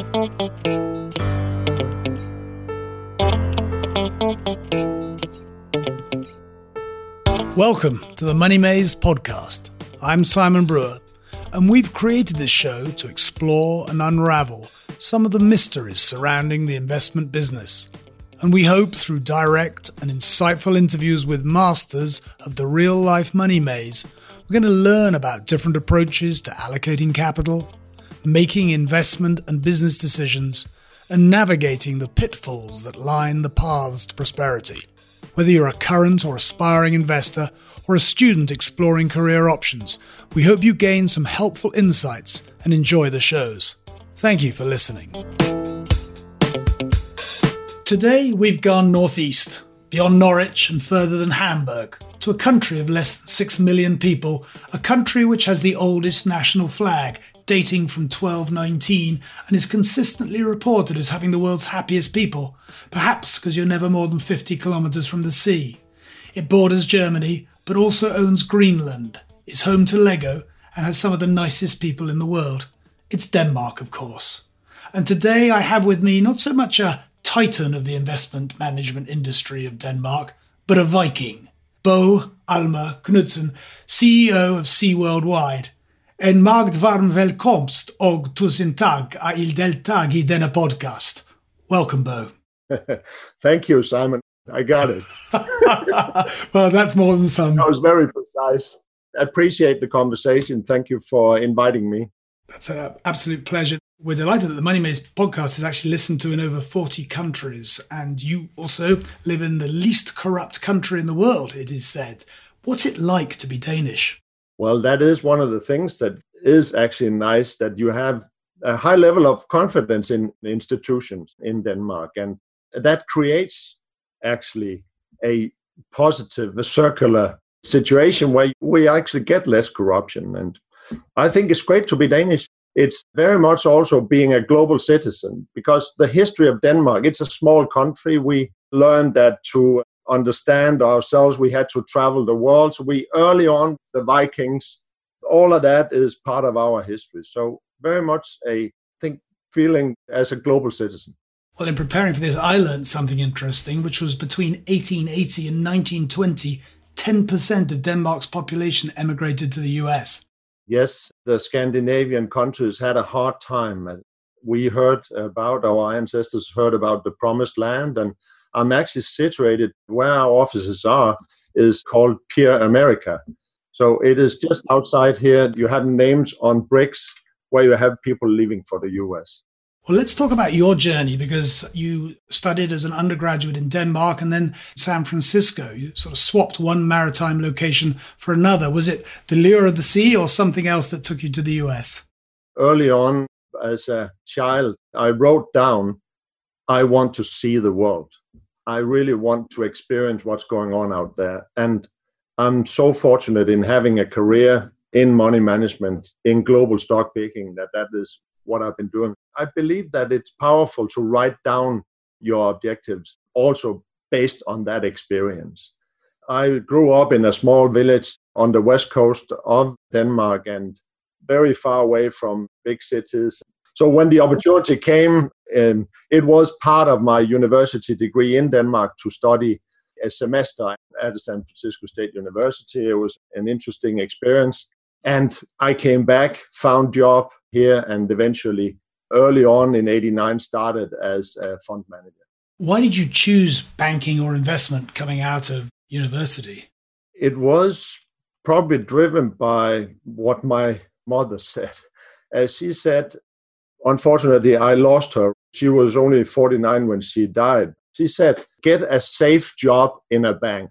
Welcome to the Money Maze podcast. I'm Simon Brewer, and we've created this show to explore and unravel some of the mysteries surrounding the investment business. And we hope through direct and insightful interviews with masters of the real-life money maze, we're going to learn about different approaches to allocating capital, making investment and business decisions, and navigating the pitfalls that line the paths to prosperity. Whether you're a current or aspiring investor or a student exploring career options, we hope you gain some helpful insights and enjoy the shows. Thank you for listening. Today we've gone northeast, beyond Norwich and further than Hamburg, to a country of less than 6 million people, a country which has the oldest national flag, dating from 1219, and is consistently reported as having the world's happiest people, perhaps because you're never more than 50 kilometres from the sea. It borders Germany, but also owns Greenland, is home to Lego, and has some of the nicest people in the world. It's Denmark, of course. And today I have with me not so much a titan of the investment management industry of Denmark, but a Viking, Bo Almer Knudsen, CEO of Sea Worldwide. En meget varm velkomst og tusen tak at I deltag I denne podcast. Welcome, Bo. Thank you, Simon. I got it. Well, that's more than some. That was very precise. I appreciate the conversation. Thank you for inviting me. That's an absolute pleasure. We're delighted that the Money Maze podcast is actually listened to in over 40 countries. And you also live in the least corrupt country in the world, it is said. What's it like to be Danish? Well, that is one of the things that is actually nice, that you have a high level of confidence in institutions in Denmark. And that creates actually a positive, a circular situation where we actually get less corruption. And I think it's great to be Danish. It's very much also being a global citizen, because the history of Denmark, it's a small country. We learned that to understand ourselves, we had to travel the world. So we early on, the Vikings, all of that is part of our history. So very much feeling as a global citizen. Well, in preparing for this, I learned something interesting, which was between 1880 and 1920, 10% of Denmark's population emigrated to the US. Yes, the Scandinavian countries had a hard time. We heard about, our ancestors heard about the promised land, and I'm actually situated where our offices are is called Pier America. So it is just outside here. You have names on bricks where you have people leaving for the US. Well, let's talk about your journey, because you studied as an undergraduate in Denmark and then San Francisco. You sort of swapped one maritime location for another. Was it the lure of the sea or something else that took you to the US? Early on, as a child, I wrote down, I want to see the world. I really want to experience what's going on out there. And I'm so fortunate in having a career in money management, in global stock picking, that is what I've been doing. I believe that it's powerful to write down your objectives, also based on that experience. I grew up in a small village on the west coast of Denmark and very far away from big cities. So when the opportunity came, it was part of my university degree in Denmark to study a semester at the San Francisco State University. It was an interesting experience. And I came back, found job here, and eventually, early on in '89, started as a fund manager. Why did you choose banking or investment coming out of university? It was probably driven by what my mother said. As she said, unfortunately, I lost her. She was only 49 when she died. She said, get a safe job in a bank.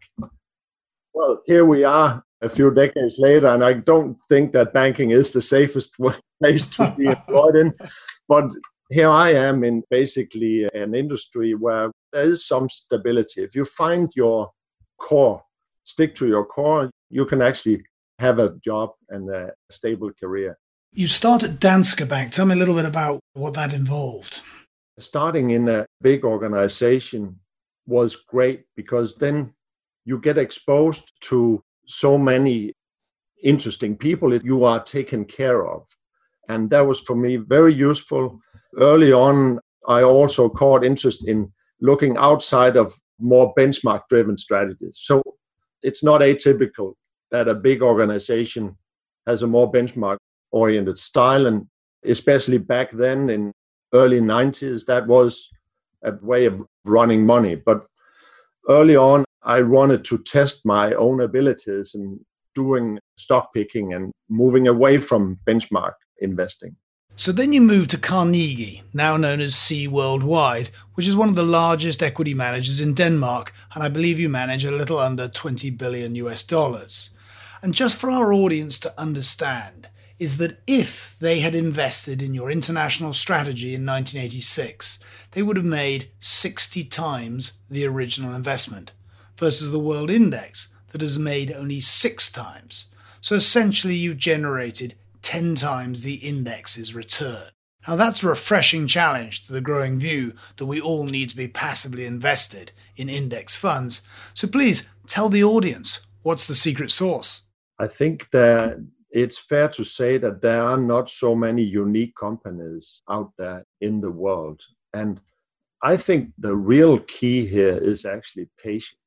Well, here we are a few decades later, and I don't think that banking is the safest place to be employed in. But here I am in basically an industry where there is some stability. If you find your core, stick to your core, you can actually have a job and a stable career. You start at Danske Bank. Tell me a little bit about what that involved. Starting in a big organization was great because then you get exposed to so many interesting people that you are taken care of. And that was for me very useful. early on, I also caught interest in looking outside of more benchmark-driven strategies. So it's not atypical that a big organization has a more benchmark-oriented style. And especially back then in early 90s, that was a way of running money. But early on, I wanted to test my own abilities in doing stock picking and moving away from benchmark investing. So then you moved to Carnegie, now known as Sea Worldwide, which is one of the largest equity managers in Denmark, and I believe you manage a little under 20 billion US dollars. And just for our audience to understand, is that if they had invested in your international strategy in 1986, they would have made 60 times the original investment, versus the world index that has made only 6 times. So essentially you generated 10 times the index's return. Now that's a refreshing challenge to the growing view that we all need to be passively invested in index funds. So please tell the audience, what's the secret sauce? I think that it's fair to say that there are not so many unique companies out there in the world. And I think the real key here is actually patience.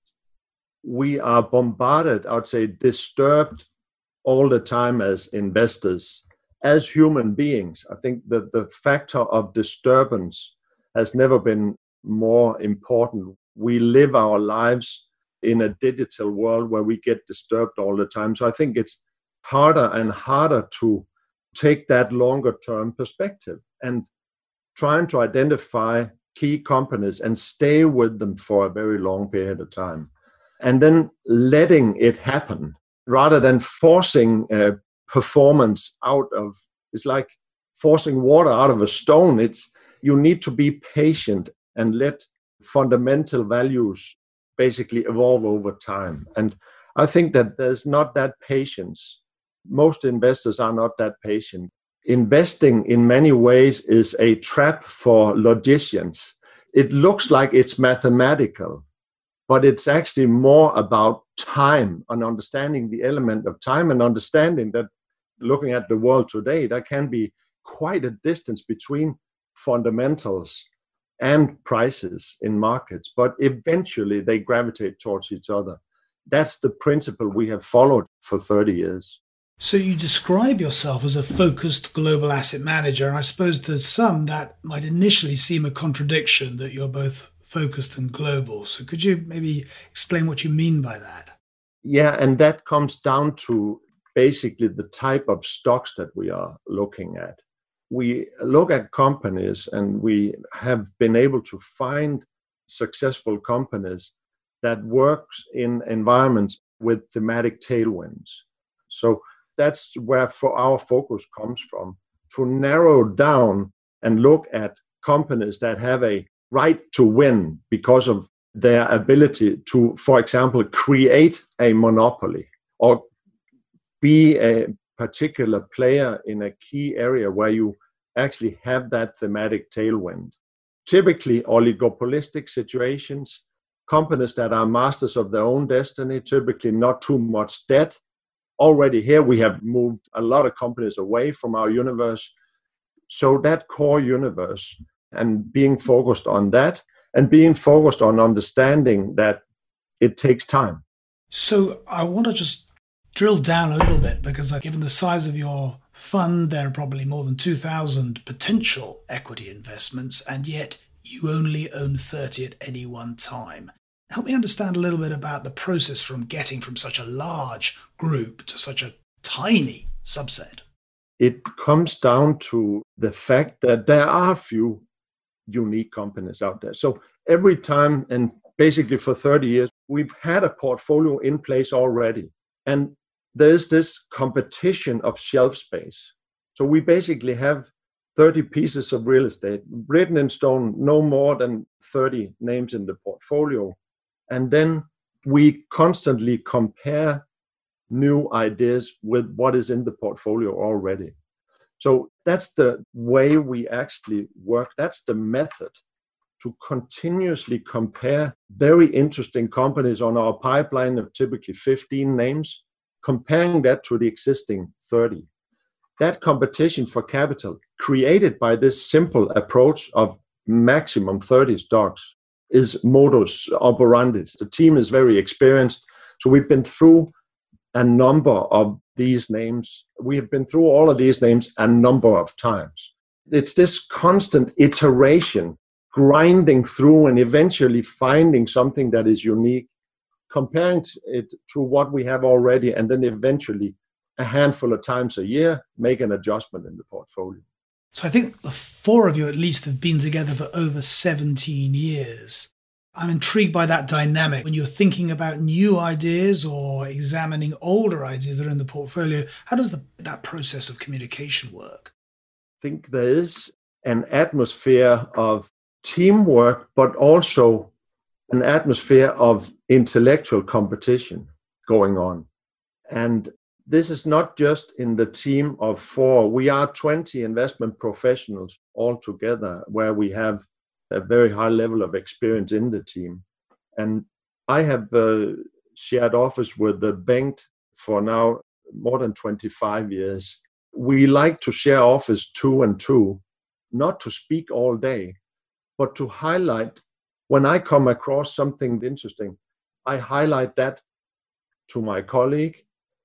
We are bombarded, I would say, disturbed all the time as investors, as human beings. I think that the factor of disturbance has never been more important. We live our lives in a digital world where we get disturbed all the time. So I think it's harder and harder to take that longer term perspective and trying to identify key companies and stay with them for a very long period of time. And then letting it happen rather than forcing performance out of, it's like forcing water out of a stone. You need to be patient and let fundamental values basically evolve over time. And I think that there's not that patience. Most investors are not that patient. Investing in many ways is a trap for logicians. It looks like it's mathematical, but it's actually more about time and understanding the element of time and understanding that looking at the world today, there can be quite a distance between fundamentals and prices in markets, but eventually they gravitate towards each other. That's the principle we have followed for 30 years. So you describe yourself as a focused global asset manager, and I suppose there's some that might initially seem a contradiction that you're both focused and global. So could you maybe explain what you mean by that? Yeah, and that comes down to basically the type of stocks that we are looking at. We look at companies and we have been able to find successful companies that works in environments with thematic tailwinds. So that's where our focus comes from, to narrow down and look at companies that have a right to win because of their ability to, for example, create a monopoly or be a particular player in a key area where you actually have that thematic tailwind. Typically, oligopolistic situations, companies that are masters of their own destiny, typically not too much debt. Already here, we have moved a lot of companies away from our universe. So that core universe and being focused on that and being focused on understanding that it takes time. So I want to just drill down a little bit because given the size of your fund, there are probably more than 2,000 potential equity investments, and yet you only own 30 at any one time. Help me understand a little bit about the process from getting from such a large group to such a tiny subset. It comes down to the fact that there are few unique companies out there. So every time, and basically for 30 years, we've had a portfolio in place already. And there's this competition of shelf space. So we basically have 30 pieces of real estate written in stone, no more than 30 names in the portfolio. And then we constantly compare new ideas with what is in the portfolio already. So that's the way we actually work. That's the method, to continuously compare very interesting companies on our pipeline of typically 15 names, comparing that to the existing 30. that competition for capital created by this simple approach of maximum 30 stocks is modus operandi. The team is very experienced. So we've been through a number of these names. We have been through all of these names a number of times. It's this constant iteration, grinding through and eventually finding something that is unique, comparing it to what we have already, and then eventually a handful of times a year, make an adjustment in the portfolio. So I think the four of you at least have been together for over 17 years. I'm intrigued by that dynamic. When you're thinking about new ideas or examining older ideas that are in the portfolio, how does that process of communication work? I think there is an atmosphere of teamwork, but also an atmosphere of intellectual competition going on. And this is not just in the team of four. We are 20 investment professionals all together, where we have a very high level of experience in the team. And I have shared office with Bengt for now more than 25 years. We like to share office 2 and 2, not to speak all day, but to highlight. When I come across something interesting, I highlight that to my colleague.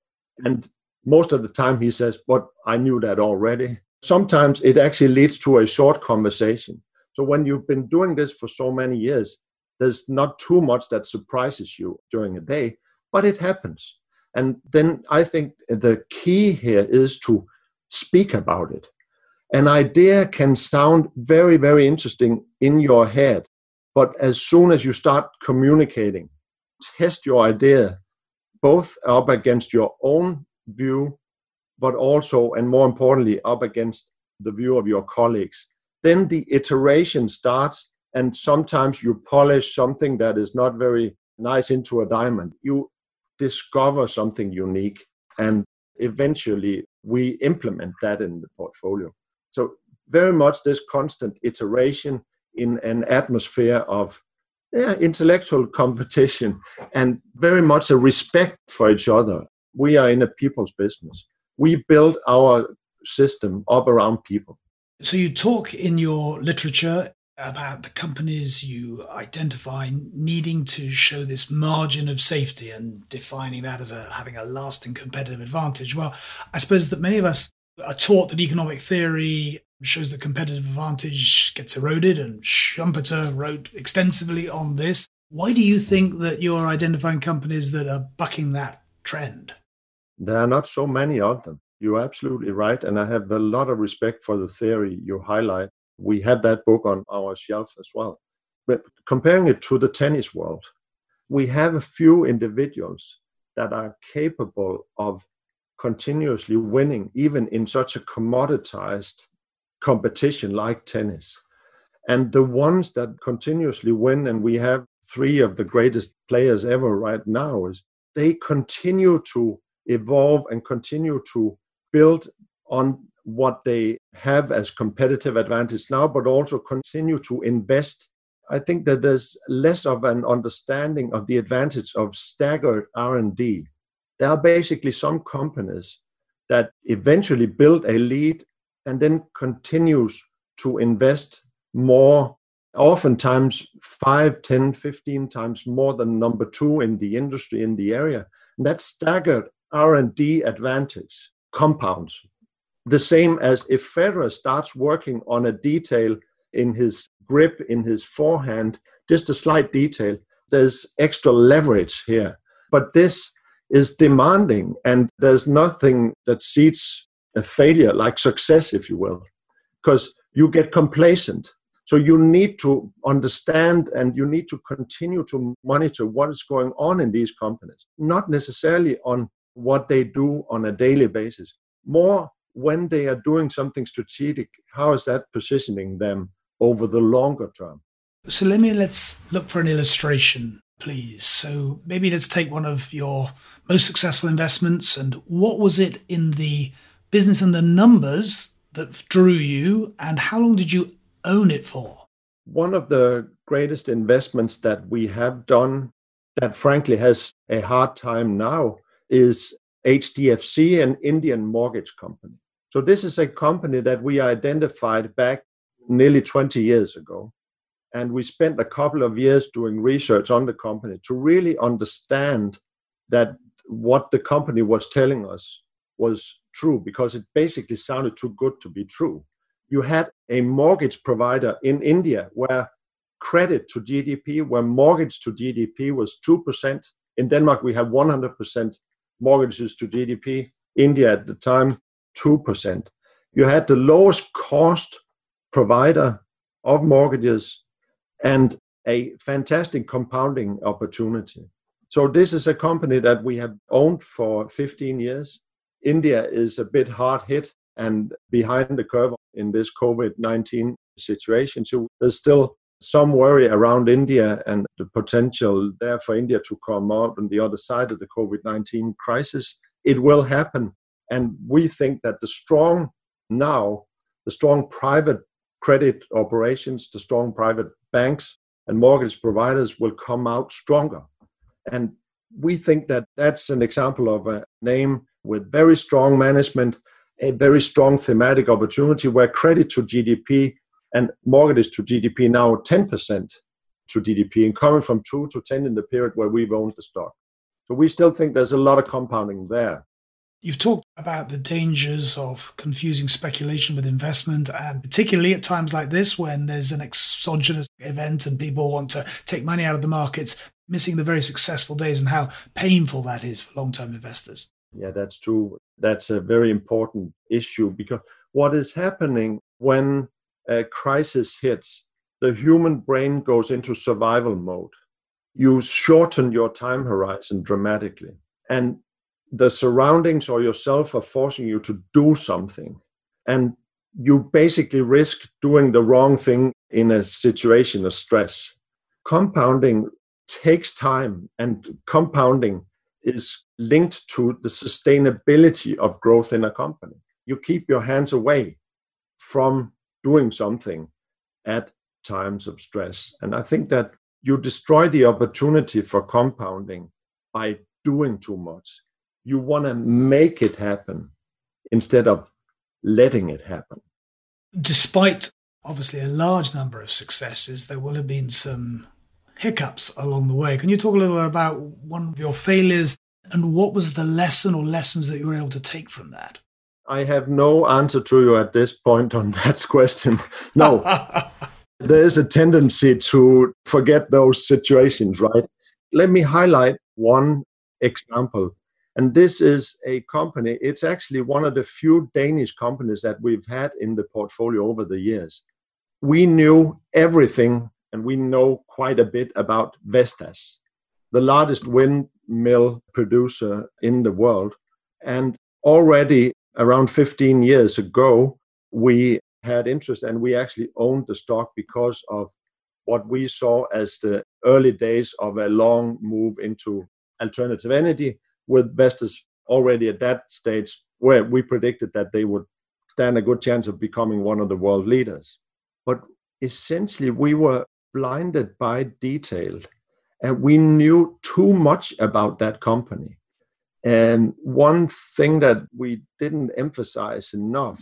And most of the time he says, but I knew that already. Sometimes it actually leads to a short conversation. So when you've been doing this for so many years, there's not too much that surprises you during a day, but it happens. And then I think the key here is to speak about it. An idea can sound very, very interesting in your head, but as soon as you start communicating, test your idea both up against your own view, but also, and more importantly, up against the view of your colleagues. Then the iteration starts, and sometimes you polish something that is not very nice into a diamond. You discover something unique, and eventually we implement that in the portfolio. So very much this constant iteration in an atmosphere of intellectual competition and very much a respect for each other. We are in a people's business. We build our system up around people. So you talk in your literature about the companies you identify needing to show this margin of safety and defining that as having a lasting competitive advantage. Well, I suppose that many of us are taught that economic theory shows that competitive advantage gets eroded, and Schumpeter wrote extensively on this. Why do you think that you're identifying companies that are bucking that trend? There are not so many of them. You're absolutely right. And I have a lot of respect for the theory you highlight. We have that book on our shelf as well. But comparing it to the tennis world, we have a few individuals that are capable of continuously winning, even in such a commoditized competition like tennis. And the ones that continuously win, and we have 3 of the greatest players ever right now, is they continue to evolve and continue to build on what they have as competitive advantage now, but also continue to invest. I think that there's less of an understanding of the advantage of staggered R&D. There are basically some companies that eventually build a lead and then continues to invest more, oftentimes 5, 10, 15 times more than number 2 in the industry, in the area. And that staggered R&D advantage compounds. The same as if Federer starts working on a detail in his grip, in his forehand, just a slight detail, there's extra leverage here. But this is demanding, and there's nothing that seeds a failure like success, if you will, because you get complacent. So you need to understand and you need to continue to monitor what is going on in these companies, not necessarily on what they do on a daily basis, more when they are doing something strategic, how is that positioning them over the longer term? So let's look for an illustration, please. So maybe let's take one of your most successful investments, and what was it in the business and the numbers that drew you, and how long did you own it for? One of the greatest investments that we have done that frankly has a hard time now is HDFC, an Indian mortgage company. So this is a company that we identified back nearly 20 years ago. And we spent a couple of years doing research on the company to really understand that what the company was telling us was true, because it basically sounded too good to be true. You had a mortgage provider in India where credit to GDP, where mortgage to GDP was 2%. In Denmark, we had 100% mortgages to GDP. India at the time, 2%. You had the lowest cost provider of mortgages and a fantastic compounding opportunity. So this is a company that we have owned for 15 years. India is a bit hard hit and behind the curve in this COVID-19 situation. So there's still some worry around India and the potential there for India to come out on the other side of the COVID-19 crisis. It will happen. And we think that the strong private credit operations, the strong private banks and mortgage providers will come out stronger. And we think that that's an example of a name with very strong management, a very strong thematic opportunity where credit to GDP and mortgages to GDP now 10% to GDP and coming from 2 to 10 in the period where we've owned the stock. So we still think there's a lot of compounding there. You've talked about the dangers of confusing speculation with investment, and particularly at times like this when there's an exogenous event and people want to take money out of the markets, missing the very successful days and how painful that is for long-term investors. Yeah, that's true. That's a very important issue because what is happening when a crisis hits, the human brain goes into survival mode. You shorten your time horizon dramatically. And the surroundings or yourself are forcing you to do something. And you basically risk doing the wrong thing in a situation of stress. Compounding takes time, and compounding is linked to the sustainability of growth in a company. You keep your hands away from doing something at times of stress. And I think that you destroy the opportunity for compounding by doing too much. You want to make it happen instead of letting it happen. Despite obviously a large number of successes, there will have been some hiccups along the way. Can you talk a little bit about one of your failures and what was the lesson or lessons that you were able to take from that? I have no answer to you at this point on that question. No, there is a tendency to forget those situations, right? Let me highlight one example. And this is a company, it's actually one of the few Danish companies that we've had in the portfolio over the years. We knew everything, and we know quite a bit about Vestas, the largest windmill producer in the world. And already around 15 years ago, we had interest and we actually owned the stock because of what we saw as the early days of a long move into alternative energy, with Vestas already at that stage where we predicted that they would stand a good chance of becoming one of the world leaders. But essentially, we were blinded by detail and we knew too much about that company. And one thing that we didn't emphasize enough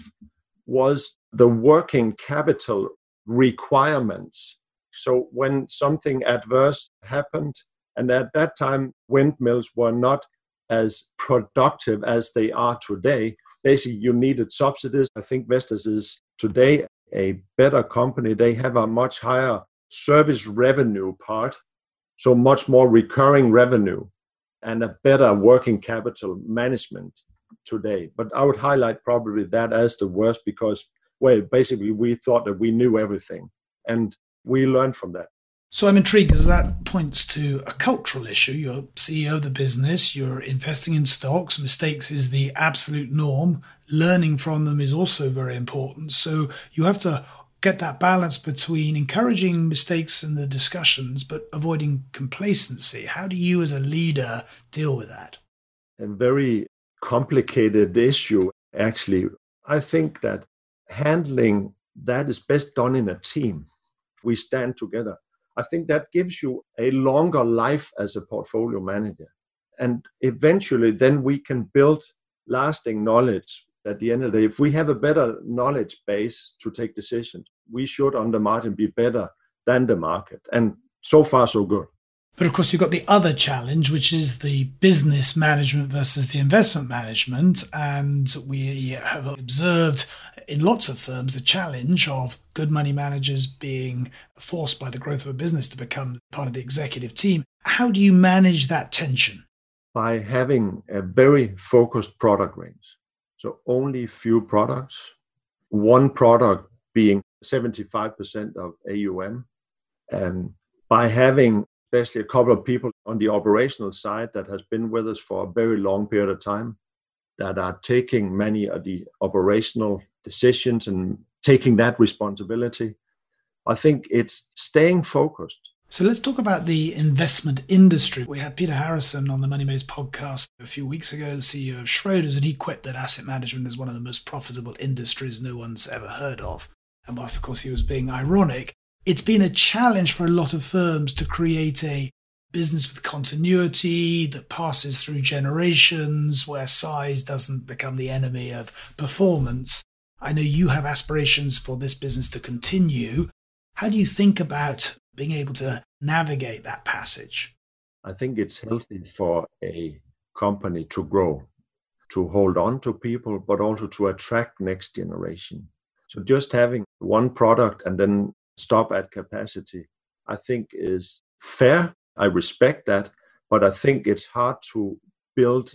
was the working capital requirements. So when something adverse happened, and at that time, windmills were not as productive as they are today. Basically, you needed subsidies. I think Vestas is today a better company. They have a much higher service revenue part, so much more recurring revenue and a better working capital management today. But I would highlight probably that as the worst because, well, basically we thought that we knew everything and we learned from that. So I'm intrigued because that points to a cultural issue. You're CEO of the business, you're investing in stocks. Mistakes is the absolute norm. Learning from them is also very important. So you have to get that balance between encouraging mistakes in the discussions, but avoiding complacency. How do you as a leader deal with that? A very complicated issue, actually. I think that handling that is best done in a team. We stand together. I think that gives you a longer life as a portfolio manager. And eventually then we can build lasting knowledge at the end of the day, if we have a better knowledge base to take decisions, we should on the margin be better than the market. And so far, so good. But of course, you've got the other challenge, which is the business management versus the investment management. And we have observed in lots of firms the challenge of good money managers being forced by the growth of a business to become part of the executive team. How do you manage that tension? By having a very focused product range. So only few products, one product being 75% of AUM. And by having especially a couple of people on the operational side that has been with us for a very long period of time, that are taking many of the operational decisions and taking that responsibility. I think it's staying focused. So let's talk about the investment industry. We had Peter Harrison on the Money Maze podcast a few weeks ago, the CEO of Schroders, and he quipped that asset management is one of the most profitable industries no one's ever heard of. And whilst, of course, he was being ironic, it's been a challenge for a lot of firms to create a business with continuity that passes through generations, where size doesn't become the enemy of performance. I know you have aspirations for this business to continue. How do you think about being able to navigate that passage? I think it's healthy for a company to grow, to hold on to people, but also to attract next generation. So just having one product and then stop at capacity, I think is fair. I respect that, but I think it's hard to build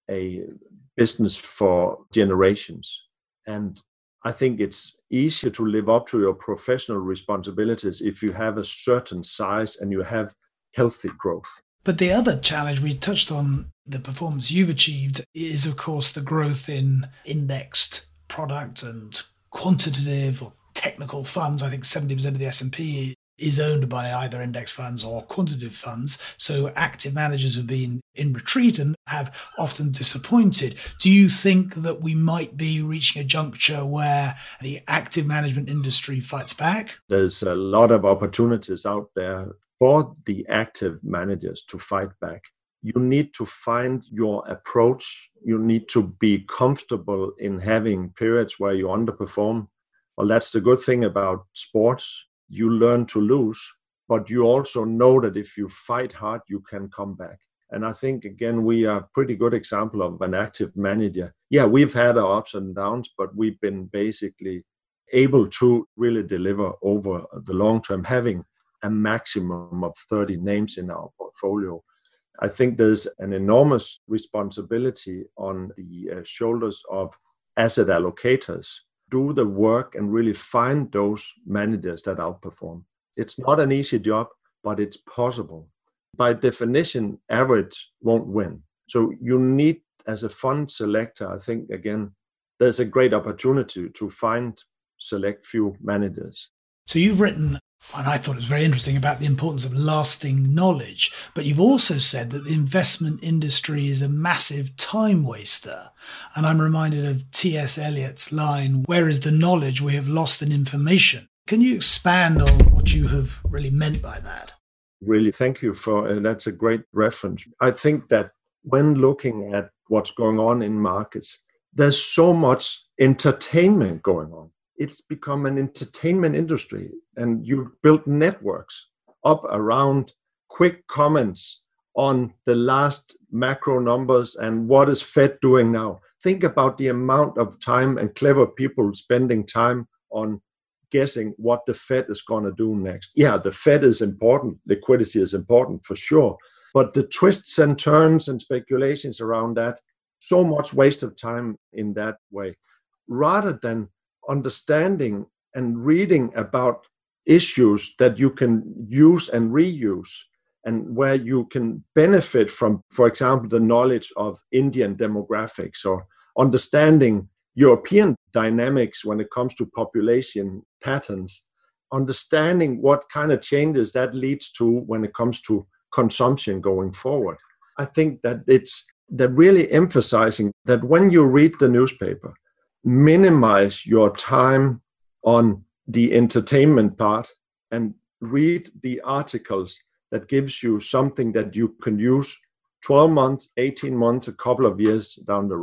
a business for generations. And I think it's easier to live up to your professional responsibilities if you have a certain size and you have healthy growth. But the other challenge, we touched on the performance you've achieved, is of course the growth in indexed product and quantitative or technical funds. I think 70% of the S&P is owned by either index funds or quantitative funds. So active managers have been in retreat and have often disappointed. Do you think that we might be reaching a juncture where the active management industry fights back? There's a lot of opportunities out there for the active managers to fight back. You need to find your approach. You need to be comfortable in having periods where you underperform. Well, that's the good thing about sports. You learn to lose, but you also know that if you fight hard, you can come back. And I think, again, we are a pretty good example of an active manager. Yeah, we've had our ups and downs, but we've been basically able to really deliver over the long term, having a maximum of 30 names in our portfolio. I think there's an enormous responsibility on the shoulders of asset allocators. Do the work and really find those managers that outperform. It's not an easy job, but it's possible. By definition, average won't win. So you need, as a fund selector, I think, again, there's a great opportunity to select few managers. So you've written, and I thought it was very interesting, about the importance of lasting knowledge. But you've also said that the investment industry is a massive time waster. And I'm reminded of T.S. Eliot's line, "Where is the knowledge we have lost in information?" Can you expand on what you have really meant by that? Really, thank you for that's a great reference. I think that when looking at what's going on in markets, there's so much entertainment going on. It's become an entertainment industry, and you build networks up around quick comments on the last macro numbers and what is Fed doing now. Think about the amount of time and clever people spending time on guessing what the Fed is going to do next. Yeah, the Fed is important. Liquidity is important for sure. But the twists and turns and speculations around that, so much waste of time in that way. Rather than understanding and reading about issues that you can use and reuse, and where you can benefit from, for example, the knowledge of Indian demographics or understanding European dynamics when it comes to population patterns, understanding what kind of changes that leads to when it comes to consumption going forward. I think that they're really emphasizing that when you read the newspaper, minimize your time on the entertainment part and read the articles that gives you something that you can use 12 months, 18 months, a couple of years down the road.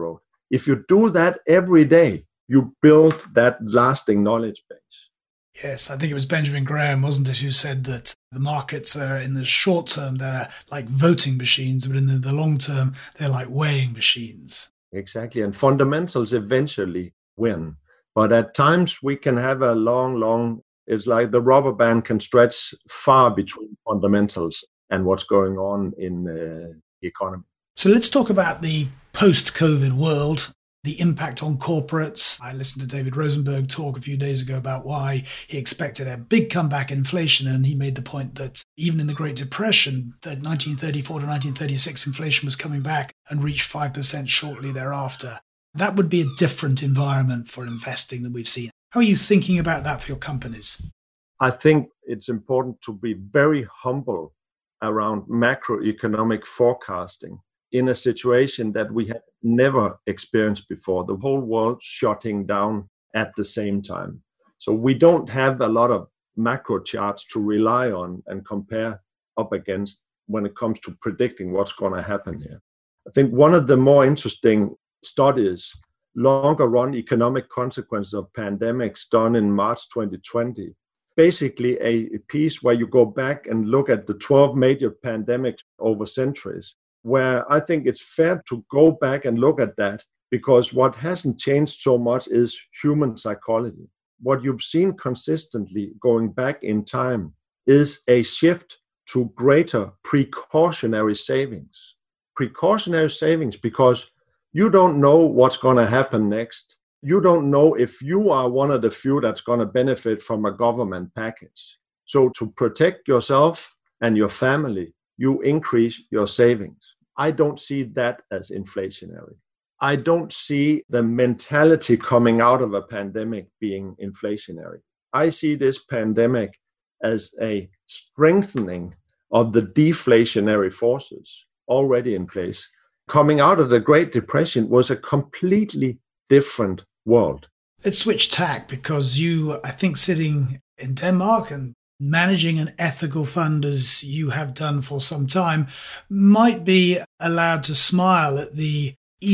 If you do that every day, you build that lasting knowledge base. Yes, I think it was Benjamin Graham, wasn't it, who said that the markets are, in the short term, they're like voting machines, but in the long term, they're like weighing machines. Exactly. And fundamentals eventually win. But at times we can have a long, it's like the rubber band can stretch far between fundamentals and what's going on in the economy. So let's talk about the post-COVID world. The impact on corporates. I listened to David Rosenberg talk a few days ago about why he expected a big comeback in inflation. And he made the point that even in the Great Depression, that 1934 to 1936, inflation was coming back and reached 5% shortly thereafter. That would be a different environment for investing than we've seen. How are you thinking about that for your companies? I think it's important to be very humble around macroeconomic forecasting in a situation that we have never experienced before, the whole world shutting down at the same time. So we don't have a lot of macro charts to rely on and compare up against when it comes to predicting what's going to happen here. I think one of the more interesting studies, longer run economic consequences of pandemics, done in March 2020, basically a piece where you go back and look at the 12 major pandemics over centuries, where I think it's fair to go back and look at that, because what hasn't changed so much is human psychology. What you've seen consistently going back in time is a shift to greater precautionary savings. Precautionary savings because you don't know what's going to happen next. You don't know if you are one of the few that's going to benefit from a government package. So to protect yourself and your family, you increase your savings. I don't see that as inflationary. I don't see the mentality coming out of a pandemic being inflationary. I see this pandemic as a strengthening of the deflationary forces already in place. Coming out of the Great Depression was a completely different world. Let's switch tack, because you, I think, sitting in Denmark and managing an ethical fund as you have done for some time, might be allowed to smile at the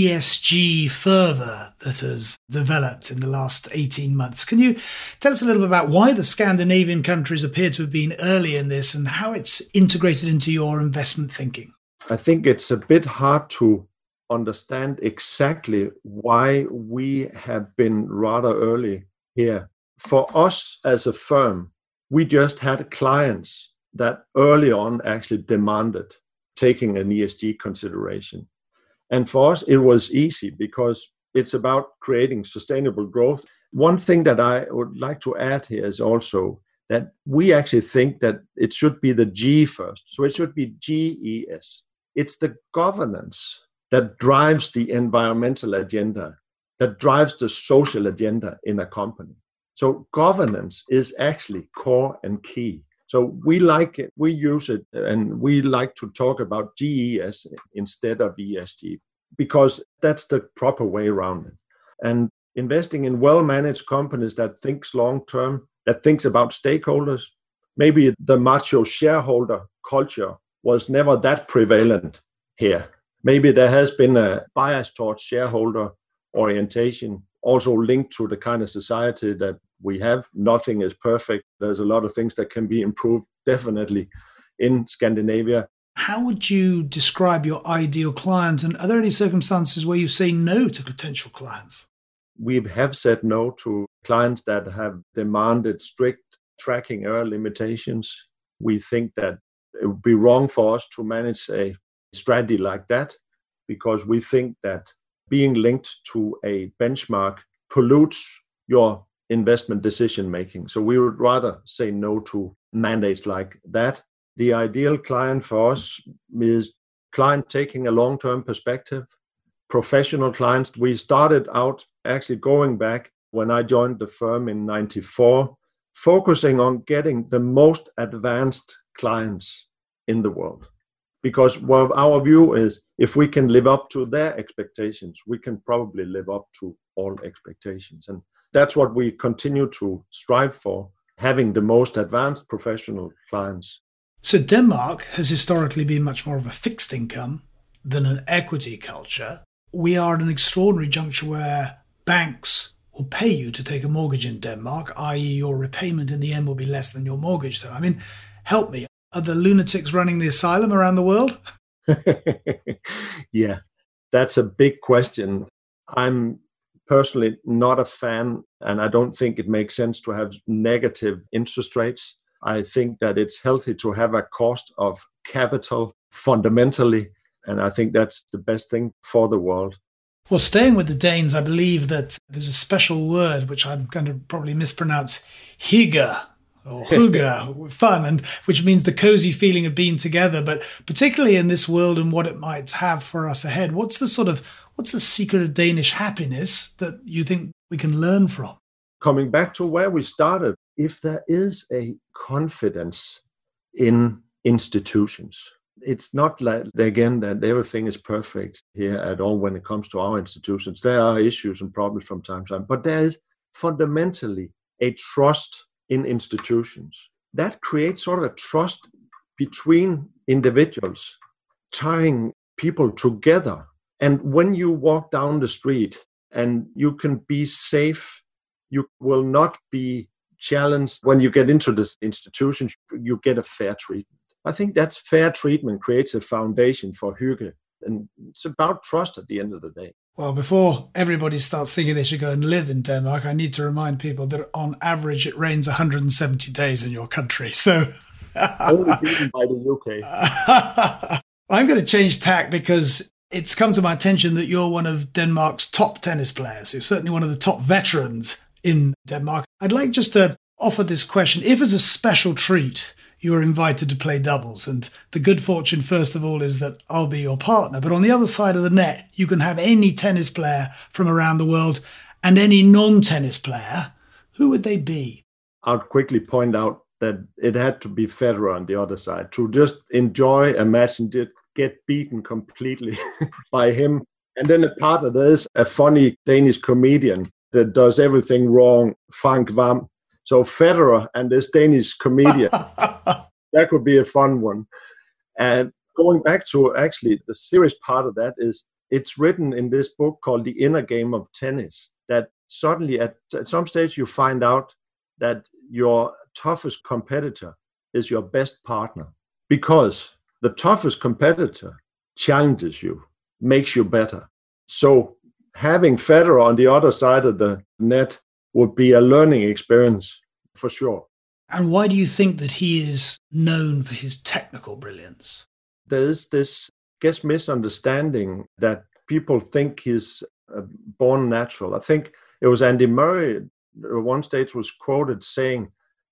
ESG fervor that has developed in the last 18 months. Can you tell us a little bit about why the Scandinavian countries appear to have been early in this and how it's integrated into your investment thinking? I think it's a bit hard to understand exactly why we have been rather early here. For us as a firm, we just had clients that early on actually demanded taking an ESG consideration. And for us, it was easy because it's about creating sustainable growth. One thing that I would like to add here is also that we actually think that it should be the G first. So it should be GES. It's the governance that drives the environmental agenda, that drives the social agenda in a company. So governance is actually core and key. So we like it, we use it, and we like to talk about GES instead of ESG, because that's the proper way around it. And investing in well-managed companies that thinks long-term, that thinks about stakeholders, maybe the macho shareholder culture was never that prevalent here. Maybe there has been a bias towards shareholder orientation, also linked to the kind of society that we have. Nothing is perfect. There's a lot of things that can be improved, definitely, in Scandinavia. How would you describe your ideal client? And are there any circumstances where you say no to potential clients? We have said no to clients that have demanded strict tracking error limitations. We think that it would be wrong for us to manage a strategy like that, because we think that being linked to a benchmark pollutes your investment decision making. So we would rather say no to mandates like that. The ideal client for us is client taking a long-term perspective, professional clients. We started out actually going back when I joined the firm in 94, focusing on getting the most advanced clients in the world. Because our view is if we can live up to their expectations, we can probably live up to all expectations. And that's what we continue to strive for, having the most advanced professional clients. So Denmark has historically been much more of a fixed income than an equity culture. we are at an extraordinary juncture where banks will pay you to take a mortgage in Denmark, i.e. your repayment in the end will be less than your mortgage. So, I mean, help me. Are the lunatics running the asylum around the world? Yeah, that's a big question. I'm personally not a fan, and I don't think it makes sense to have negative interest rates. I think that it's healthy to have a cost of capital fundamentally, and I think that's the best thing for the world. Well, staying with the Danes, I believe that there's a special word which I'm going to probably mispronounce, hygge or hygge, fun, and which means the cozy feeling of being together. But particularly in this world and what it might have for us ahead, what's the secret of Danish happiness that you think we can learn from? Coming back to where we started, if there is a confidence in institutions, it's not like, again, that everything is perfect here at all when it comes to our institutions. There are issues and problems from time to time, but there is fundamentally a trust in institutions. That creates sort of a trust between individuals, tying people together. And when you walk down the street and you can be safe, you will not be challenged. When you get into this institution, you get a fair treatment. I think that's fair treatment creates a foundation for hygge. And it's about trust at the end of the day. Well, before everybody starts thinking they should go and live in Denmark, I need to remind people that on average it rains 170 days in your country. So only beaten by the UK. I'm going to change tack because it's come to my attention that you're one of Denmark's top tennis players. You're certainly one of the top veterans in Denmark. I'd like just to offer this question. If as a special treat you are invited to play doubles, and the good fortune, first of all, is that I'll be your partner, but on the other side of the net, you can have any tennis player from around the world and any non-tennis player, who would they be? I'll quickly point out that it had to be Federer on the other side. To just enjoy a match and get beaten completely by him. And then a partner, there is a funny Danish comedian that does everything wrong, Frank Vam. So Federer and this Danish comedian, that could be a fun one. And going back to actually the serious part of that is it's written in this book called The Inner Game of Tennis, that suddenly at some stage you find out that your toughest competitor is your best partner, because the toughest competitor challenges you, makes you better. So having Federer on the other side of the net would be a learning experience for sure. And why do you think that he is known for his technical brilliance? There is this, misunderstanding that people think he's born natural. I think it was Andy Murray at one stage was quoted saying,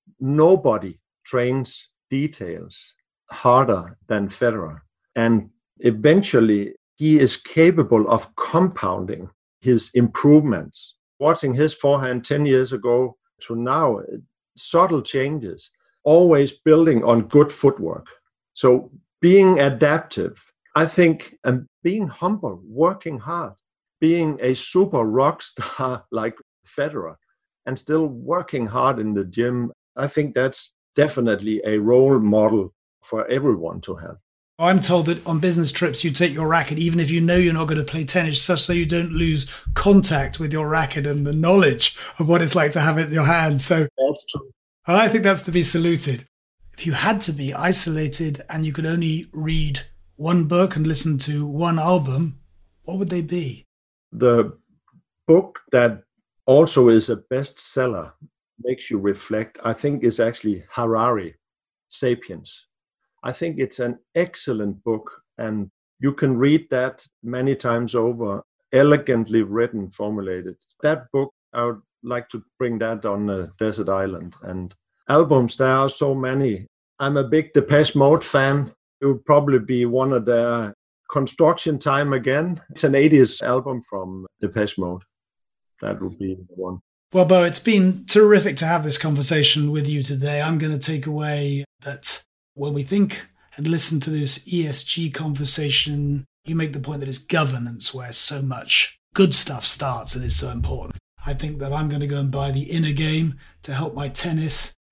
nobody trains details harder than Federer. And eventually he is capable of compounding his improvements. Watching his forehand 10 years ago to now, subtle changes, always building on good footwork. So being adaptive, I think, and being humble, working hard, being a super rock star like Federer, and still working hard in the gym, I think that's definitely a role model for everyone to have. I'm told that on business trips, you take your racket, even if you know you're not going to play tennis, so you don't lose contact with your racket and the knowledge of what it's like to have it in your hand. So that's true. I think that's to be saluted. If you had to be isolated and you could only read one book and listen to one album, what would they be? The book that also is a bestseller, makes you reflect, I think is actually Harari, Sapiens. I think it's an excellent book, and you can read that many times over, elegantly written, formulated. That book, I would like to bring that on a desert island. And albums, there are so many. I'm a big Depeche Mode fan. It would probably be one of their Construction Time Again. It's an 80s album from Depeche Mode. That would be the one. Well, Bo, it's been terrific to have this conversation with you today. I'm going to take away that when we think and listen to this ESG conversation, you make the point that it's governance where so much good stuff starts and is so important. I think that I'm going to go and buy The Inner Game to help my tennis. And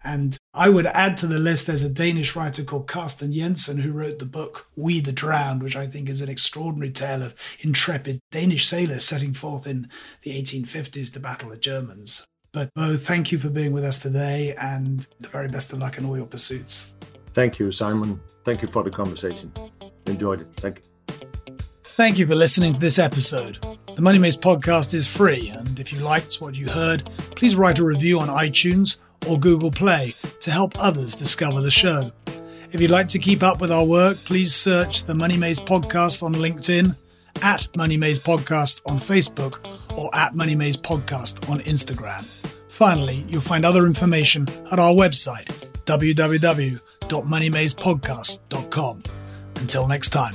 I would add to the list, there's a Danish writer called Carsten Jensen who wrote the book We the Drowned, which I think is an extraordinary tale of intrepid Danish sailors setting forth in the 1850s to battle the Germans. But Bo, thank you for being with us today, and the very best of luck in all your pursuits. Thank you, Simon. Thank you for the conversation. Enjoyed it. Thank you. Thank you for listening to this episode. The Money Maze podcast is free, and if you liked what you heard, please write a review on iTunes or Google Play to help others discover the show. If you'd like to keep up with our work, please search the Money Maze Podcast on LinkedIn, at Money Maze Podcast on Facebook, or at Money Maze Podcast on Instagram. Finally, you'll find other information at our website, www.moneymazepodcast.com. Until next time.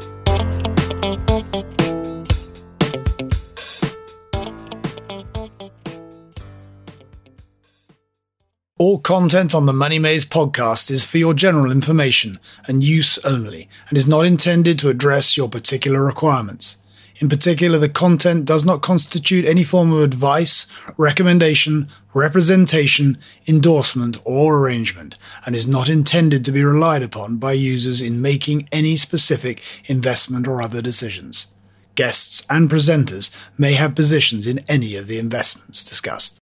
All content on the Money Maze podcast is for your general information and use only, and is not intended to address your particular requirements. In particular, the content does not constitute any form of advice, recommendation, representation, endorsement, or arrangement, and is not intended to be relied upon by users in making any specific investment or other decisions. Guests and presenters may have positions in any of the investments discussed.